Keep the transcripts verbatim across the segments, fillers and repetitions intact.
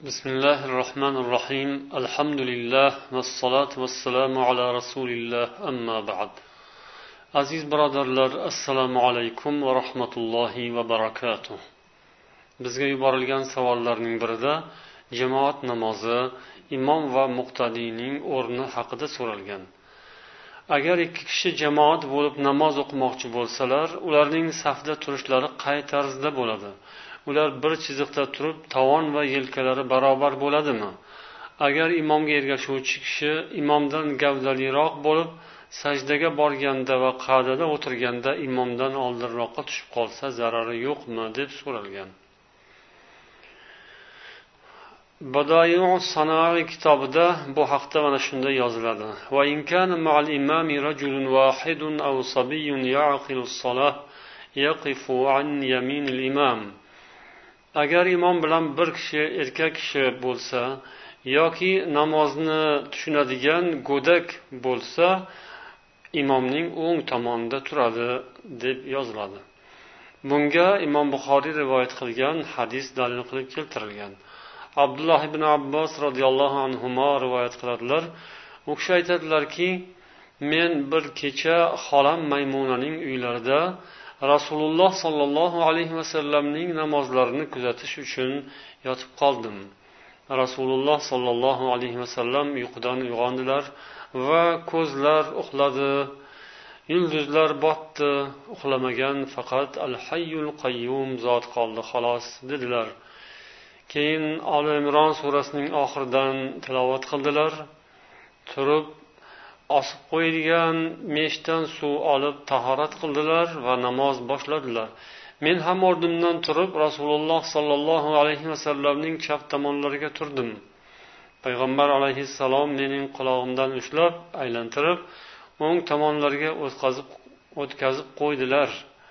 بسم الله الرحمن الرحيم الحمد لله والصلاة والسلام على رسول الله أما بعد aziz birodarlar, assalomu alaykum va rahmatullohi va barakatuh. Bizga yuborilgan savollarning birida jamoat namozi, imom va muqtadiyning o'rni haqida so'ralgan. Agar ikki kishi jamoat bo'lib namoz o'qimoqchi bo'lsalar, ularning safda turishlari qay tarzda bo'ladi? Ular bir chiziqda turib, tovon va yelkalari barobar bo'ladimi? Agar imomga ergashuvchi kishi imomdan gavdaliroq bo'lib, sajdaga borganda va qa'dada o'tirganda imomdan oldinroqqa tushib qolsa zarari yo'qmi deb so'ralgan. Badayu Sanoat kitobida bu haqda mana shunday yoziladi. Va in kana ma'al imami rajulun wahidun aw sabiyyun ya'qilu as-salah yaqifu an yaminil imam. Agar imom bilan bir kishi, erkak kishi bo'lsa yoki namozni tushunadigan go'dak bo'lsa, imomning o'ng tomonida turadi deb yoziladi. Bunga Imom Buxoriy rivoyat qilgan hadis dalil qilib keltirilgan. Abdulloh ibn Abbos radhiyallohu anhuma rivoyat qiladilar. U kishi aytadilarki, men bir kecha xolam Maymunaning uylarida Rasululloh sollallohu alayhi vasallamning namozlarini kuzatish uchun yotib qoldim. Rasululloh sollallohu alayhi vasallam uyqudan uyg'ondilar va ko'zlar uxladi, yulduzlar botdi, uxlamagan faqat Al-Hayyul Qayyum zot qoldi xolos dedilar. Keyin Ali Imron surasining oxiridan tilovat qildilar. Turib osib qo'yilgan meshdan suv olib tahorat qildilar va namoz boshladilar. Men ham o'rnimdan turib Rasululloh sollallohu alayhi vasallamning chap tomonlariga turdim. Payg'ambar alayhissalom mening qulog'imdan ushlab, aylantirib, o'ng tomonlarga o'tkazib o'tkazib qo'ydilar.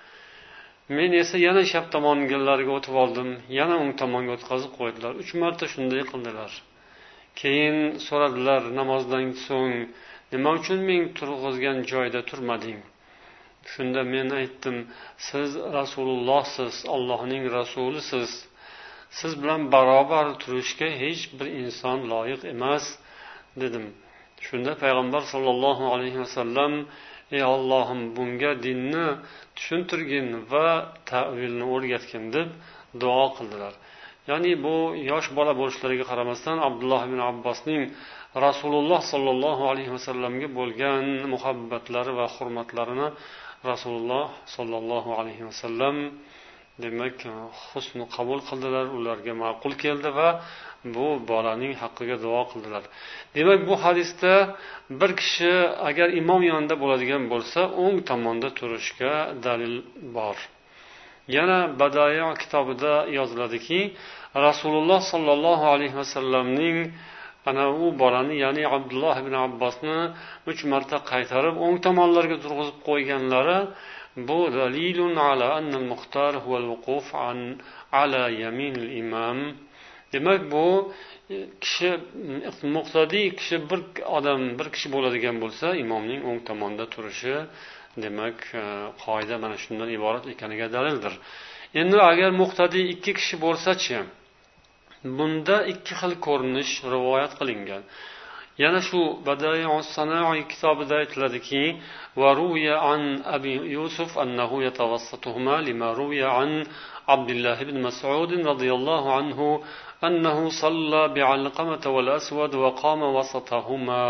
Men esa yana chap tomonlarga o'tib oldim, yana o'ng tomonga o'tkazib qo'ydilar. uch marta shunday qildilar. Keyin so'radilar, namozdan so'ng nima uchun men turg'izgan joyda turmading? Shunda men aytdim, siz Rasulullohsiz, Allohning rasulisiz. Siz bilan barobar turishga hech bir inson loyiq emas dedim. Shunda payg'ambar sollallohu alayhi vasallam, ey Allohim, bunga dinni tushuntirgin va ta'vilni o'rgatgin deb duo qildilar. Ya'ni bu yosh bola bo'lishlariga qaramasdan Abdulloh ibn Abbosning Rasululloh sollallohu alayhi vasallamga bo'lgan muhabbatlari va hurmatlarini Rasululloh sollallohu alayhi vasallam demak husni qabul qildilar, ularga ma'qul keldi va bu bolaning haqqiga duo qildilar. Demak, bu hadisda bir kishi agar imom yonida bo'ladigan bo'lsa, o'ng tomonda turishga dalil bor. Yana Badayo kitobida yoziladiki, Rasululloh sollallohu alayhi vasallamning ana u bolani, ya'ni Abdulloh ibn Abbosni uch marta qaytarib o'ng tomonlarga turg'izib qo'yganlari bu dalilun ala anna al-muxtar huwa al-wuquf an ala yamin al-imam. Demak, bu kishi muqtadiy kishi bir odam, bir kishi bo'ladigan bo'lsa, imomning o'ng tomonda turishi demak qoida mana shundan iborat ekaniga dalildir. Endi agar muqtadiy ikki kishi bo'lsa-chi, bunda ikki xil ko'rinish rivoyat qilingan. Yana shu Badayu Sanoat kitobida aytiladiki, va ruya an Abi Yusuf annahu yatawassatuhuma lima ruya an Abdullah ibn Mas'ud radhiyallohu anhu annahu salla bi'alqamah wal aswad wa qama wasatahuma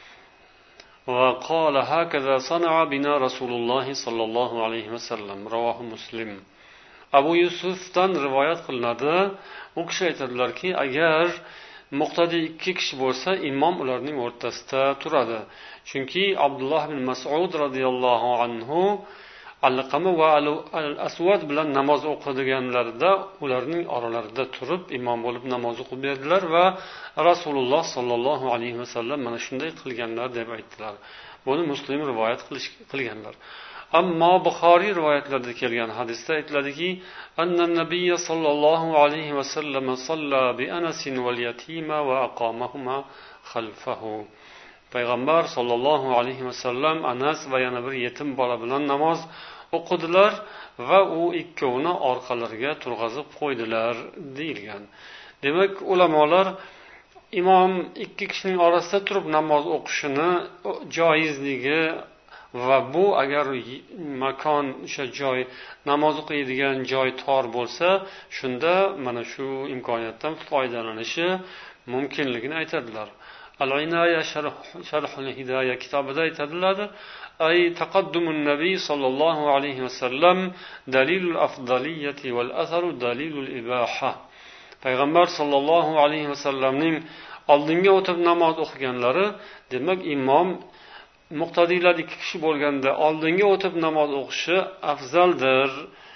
wa qala hakaza sana'a bina Rasululloh sallallohu alayhi vasallam. Rawahu Muslim. Abu Yusufdan rivoyat qilinadi. U kishi aytadilarki, agar muqtadiy ikki kishi bo'lsa, imom ularning o'rtasida turadi. Chunki Abdulloh ibn Mas'ud radhiyallohu anhu Al-Qama va Al-Aswad bilan namoz o'qiganlarida ularning oralarida turib imom bo'lib namoz o'qib berdilar va Rasululloh sollallohu alayhi vasallam mana shunday qilganlar deb aytdilar. Buni Muslim rivoyat qilganlar. Ammo Buxoriy rivoyatlarida kelgan hadisda aytiladiki, anna nabiy sallallohu alayhi vasallam salla bi Anas wal yatima va aqamahuma khalfahu. Payg'ambar sollallohu alayhi vasallam Anas va yana bir yetim bola bilan namoz o'qidilar va u ikkovini orqalariga turg'azib qo'ydilar deyilgan. demak ulamolar imom ikki kishining orasida turib namoz o'qishini joizligi va bu agar makon o'sha joy namoz o'qiydigan joy tor bo'lsa shunda mana shu imkoniyatdan foydalanishi mumkinligini aytadilar. Al-Inaya Sharhul Hidaya kitobida aytadilar: ay taqaddumun nabiy sallallohu alayhi vasallam dalilul afdaliyati val atharu dalilul ibaha. Payg'ambar sallallohu alayhi vasallamning oldinga o'tib namoz o'qiganlari, demak imom muqtadiylar ikki kishi bo'lganda oldinga o'tib namoz o'qishi afzaldir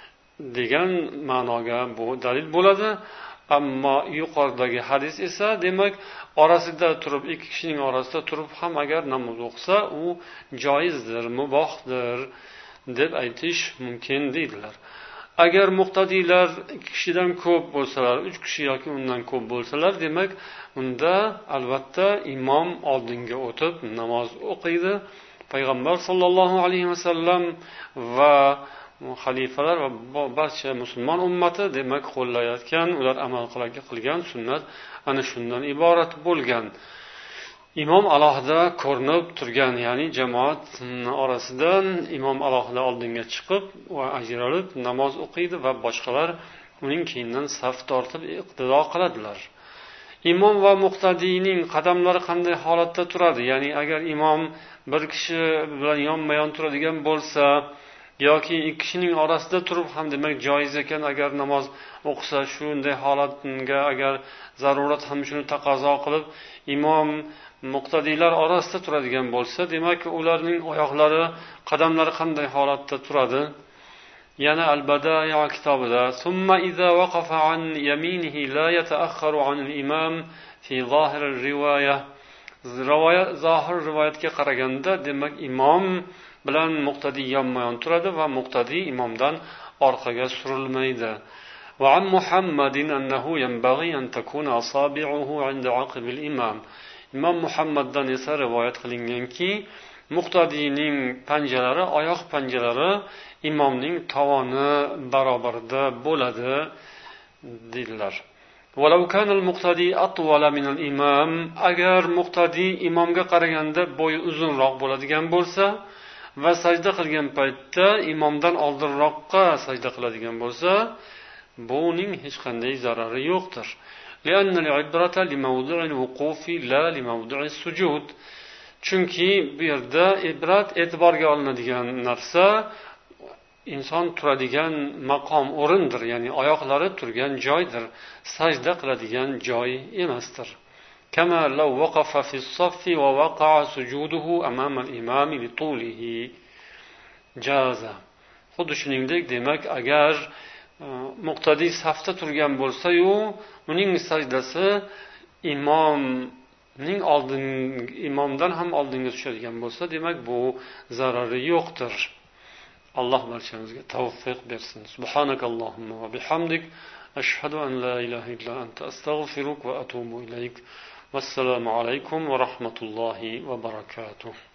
degan ma'noga bu dalil bo'ladi. Ammo yuqoridagi hadis esa demak orasida turib ikki kishining orasida turib ham agar namoz o'qisa u joizdir, mubohdir deb aytish mumkin deydilar. Agar muqtadiylar ikki kishidan ko'p bo'lsalar, uch kishi yoki undan ko'p bo'lsalar, demak unda albatta imom oldinga o'tib namoz o'qiydi. Payg'ambar sollallohu alayhi vasallam va xalifalar va barcha musulmon ummati demak qo'llayotgan, ular amal qilgan sunnat ana shundan iborat bo'lgan. Imom alohida ko'rinib turgan, ya'ni jamoat orasidan imom alohida oldinga chiqib va ajralib namoz o'qiydi va boshqalar uning keyindan saf tortib iqtido qiladilar. Imom va muqtadiyning qadamlari qanday holatda turadi? Ya'ni agar imom bir kishi bilan yonma-yon turadigan bo'lsa yoki ikki kishining orasida turib ham demak joiz ekan agar namoz o'qisa, shunday holatga agar zarurat ham shuni taqozo qilib imom muqtadiylar orasida turadigan bo'lsa, demak ularning oyoqlari, qadamlari qanday holatda turadi? Yana al-Badaya kitobida summa idza waqafa an yaminihi la yata'akhkharu an al-imam fi zahir ar-riwaya. Rivoyat zohir rivoyatga qaraganda demak imom bilan muqtadiy yonma-yon turadi va muqtadiy imomdan orqaga surilmaydi. Va an Muhammadin annahu yanbaghi an takuna asabi'uhu 'inda 'aqib al-imam. Imom Muhammaddan esa rivoyat qilinganki, muqtadiyning panjalari, oyoq panjalari imomning tovoni barobarida bo'ladi dedilar. Walau kana al-muqtadi atwala min al-imam, agar muqtadi imomga qaraganda bo'yi uzunroq bo'ladigan bo'lsa va sajda qilgan paytda imomdan oldinroqqa sajda qiladigan bo'lsa, buning hech qanday zarari yo'qdir. لأن العبرة لموضع الوقوف لا لموضع السجود. Chunki bu yerda ibrat e'tiborga olinadigan narsa inson turadigan maqom, o'rindir, ya'ni oyoqlari turgan joydir, sajda qiladigan joy emasdir. Kama law waqafa fi as-saff wa waqa'a sujuduhu amama al-imam li tulihi jaza. Xuddi shuningdek, demak agar muqtadiy safda turgan bo'lsa-yu, uning sajdasi imomning oldin imomdan ham oldinga tushadigan bo'lsa, demak bu zarari yo'qdir. Alloh barchamizga tavfiq bersin. Subhanakallohumma va bihamdik ashhadu an la ilaha illa anta astaghfiruka va atubu ilayk. Vassalomu alaykum va rahmatullohi va barakatuh.